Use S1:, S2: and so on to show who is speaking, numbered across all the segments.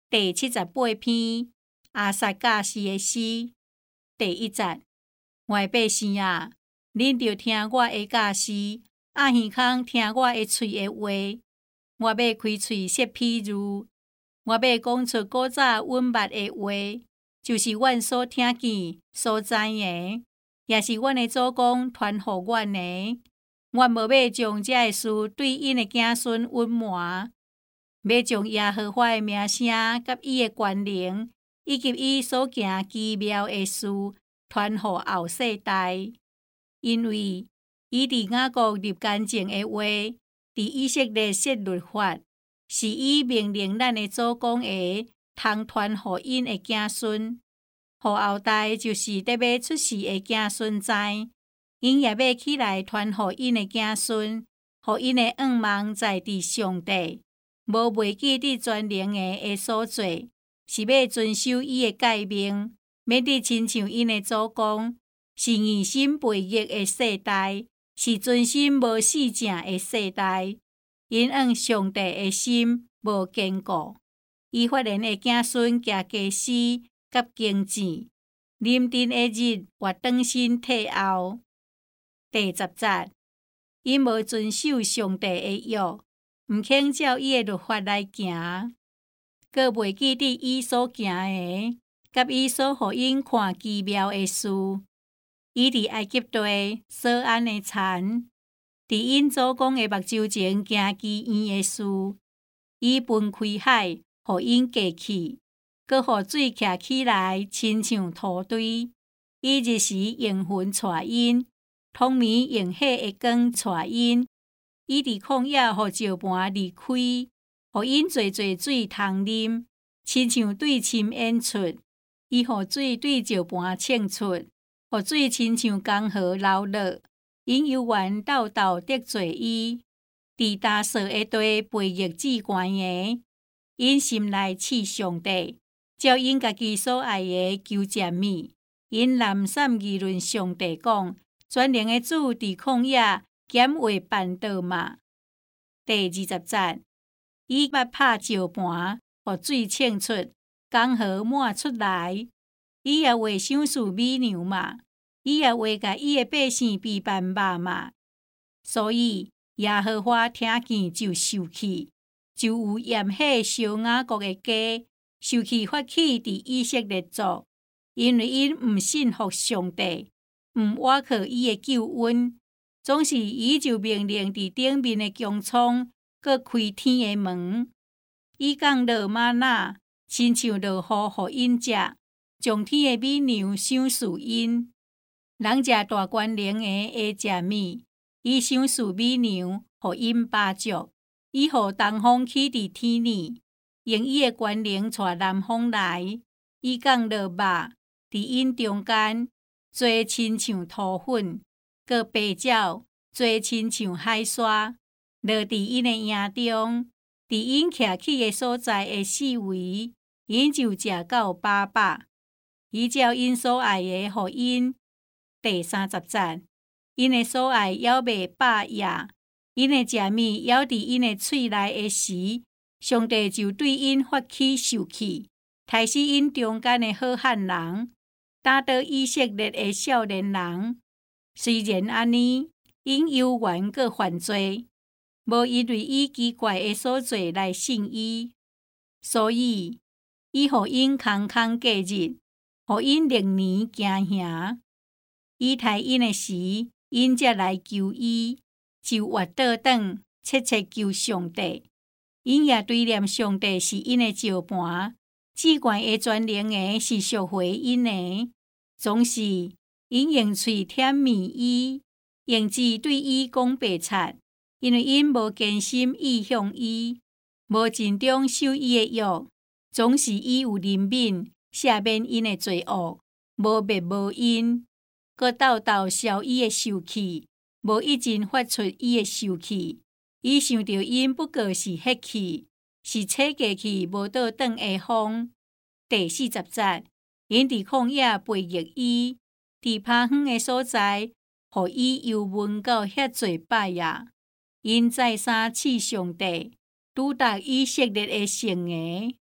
S1: 第78篇阿撒甲斯的诗。第1节，我的百姓啊，恁着听我的教示，耳耳孔听我的嘴的话。我要开嘴说譬喻，我要讲出古早阮捌的话，就是阮所听见、所知的，也是阮的祖公传予阮的。阮无要将这个事对因的子孙隐瞒，要将耶和华的名声甲伊的权能，以及伊所行奇妙的事传予后世代。因为伊伫雅各立干净的话，伫以色列设律法，是伊命令咱的祖公下，通传予因的子孙，予后代就是得要出世的子孙知。因也要起来传予因的子孙，予因的仰望在伫上帝，无袂记伫全能的所做，是要遵守伊的诫命，免得亲像因的祖公，是疑心悖逆的世代，是存心无死正的世代。因按上帝的心无坚固，伊发现的子孙行家私甲经济，啉阵的日活长身退后。第10节，因无遵守上帝的约，毋肯照伊的律法来行，阁袂记得伊所行的，甲伊所予因看奇妙的事。伊伫埃及地所安的田，伫因祖公的目睭前行奇异的事。伊分开海，予因过去，阁予水徛起来，亲像土堆。伊日时用云带因，通暝用火的光带因。伊伫旷野予石盘离开，予因侪侪水通啉，亲像对深淹出。伊予水对石盘冲出，予水亲像江河流落。因由原斗斗得罪伊，伫大扫的地背逆至悬的。因心内刺上帝，照因家己所爱的求食物。因懒散议论上帝讲，全能的主伫旷野减话办道嘛。第20节，伊捌拍石盘，予水冲出，江河满出来。伊也话赏赐美牛嘛，伊也话甲伊的百姓备办肉嘛。所以耶和华听见就受气，就有焰火烧雅各的家，受气发起伫以色列族，因为因毋信服上帝，毋倚靠伊的救恩，总是伊就命令伫顶面的穹苍，阁开天的门。伊降落吗哪，亲像落雨，予因食，将天的美牛赏赐因。人食大权能的会食物，伊赏赐美牛，予因饱足。伊予东风起伫天里，用伊的权能带南风来。伊降落肉，伫因中间，做亲像土粉，阁白鸟，做亲像海沙，落伫因的营中，伫因徛起的所在的四围，因就食到饱饱。伊照因所爱的予因。第30节，因的所爱还未饱夜，因的食物还伫因的喙内的时，上帝就对因发起受气，杀死因中间的好汉人，打倒以色列的少年人。虽然安尼，因犹原阁犯罪，无因为伊奇怪的所做来信伊，所以伊予因空空过日，予因历年行刑。伊杀因的时，因才来求伊，就滑倒转，切切求上帝。因也对念上帝是因的石盘，至悬的全能的是赎回因的。总是因用喙舔蜜伊，用字对伊讲白贼，因为因无坚心意向伊，无尽忠守伊的约。总是伊有怜悯，赦免因的罪恶，无灭无因。阁斗斗消伊的受气，无一尽发出伊的受气。伊想到因不过是血气，是吹过去无倒转的风。第40节，因伫旷野背逆伊，伫偏远的所在，予伊忧闷到遐侪摆夜。因再三刺上帝，拄达以色列的圣言。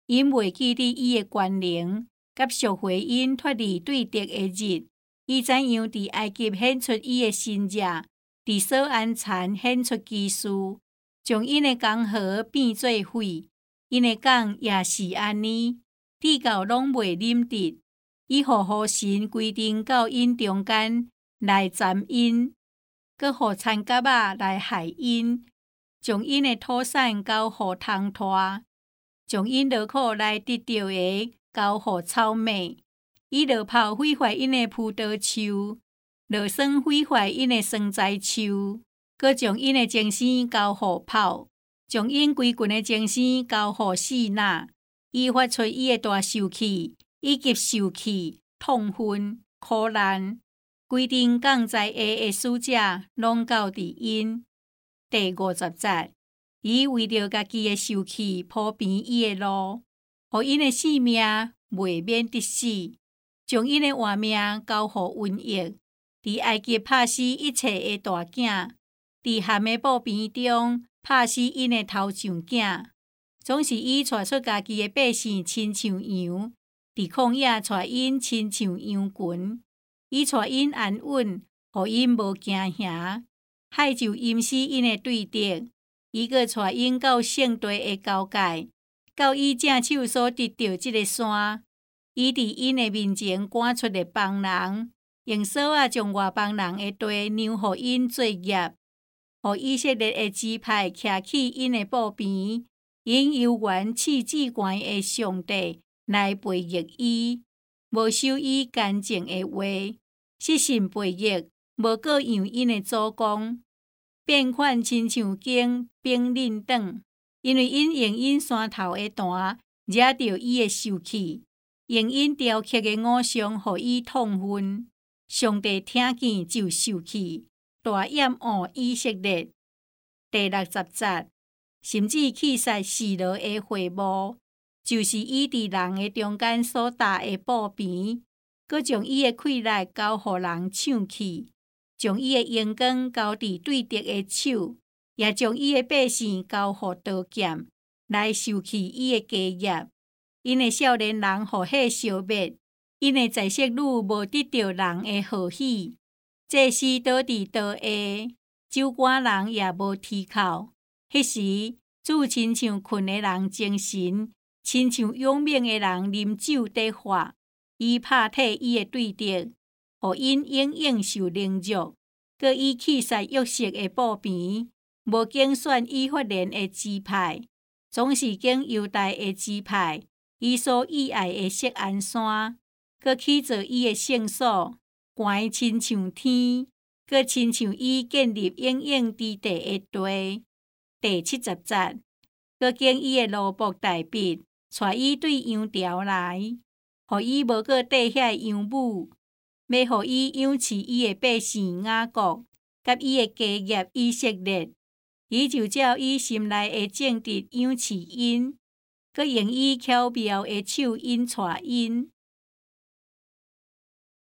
S1: 因袂记得伊的关联，甲赎回因脱离对敌的日。伊怎样伫埃及显出伊的神热，伫索安田显出奇事，将因的江河变做水，因的港也是安尼，地cầu拢袂啉得。伊互河神规定到因中间来沾因，佮互田蛤仔来害因，将因的土产交互虫拖，将因劳苦来得到的交互草蜢。伊落炮毁坏因的葡萄树，落霜毁坏因的酸栽树，佮将因的精生交互炮，将因规群的精生交互死那。伊发出伊的大受气，以及受气、痛恨、苦难，规定降在下的使者拢到伫因。第50节，伊为着家己的受气铺平伊的路，互因的性命袂免得死。将因的活命交互瘟疫，伫埃及拍死一切的大囝，伫含的布边中拍死因的头上囝。总是伊带出家己的百姓亲像羊，伫旷野带因亲像羊群。伊带因安稳，互因无惊吓，害就淹死因的对敌。伊阁带因到圣地的交界，到伊正手所得到这个山。伊伫因的面前赶出列邦人，用扫把将外邦人的地让互因作业，互以色列的支派徛起因的布边，因由原赐至悬的上帝来背逆伊，无守伊干净的话，失信背逆，无过样因的祖公，变款亲像经兵刃长，因为因用因山头的弹惹到伊的受气。用因雕刻的偶像，互伊痛恨。上帝听见就受气，大厌恶以色列。第60节，甚至去杀示罗的会幕，就是伊伫人的中间所搭的布边，佮将伊的溃烂交互人抢去，将伊的阳光交伫对敌的手，也将伊的百姓交互刀剑，来受去伊的家业。因的少年人互火烧灭，因的在色女无得到人的贺喜，祭司倒伫刀下，酒馆人也无啼哭。迄时，主亲像困的人精神，亲像勇猛的人啉酒得发。伊拍退伊的对敌，互因永远受凌辱，佮伊去杀约瑟的布边，无竞选以法莲的支派，总是经犹大的支派。伊所喜爱的锡安山，佮去做伊的圣所，悬亲像天，佮亲像伊建立永远之地的地。第70节，佮经伊的奴仆大笔，带伊对羊巢来，互伊无过缀遐羊母，要互伊养饲伊的百姓雅各，甲伊的家业以色列。伊就照伊心内的正直养饲因。佮用伊巧妙的手引带因，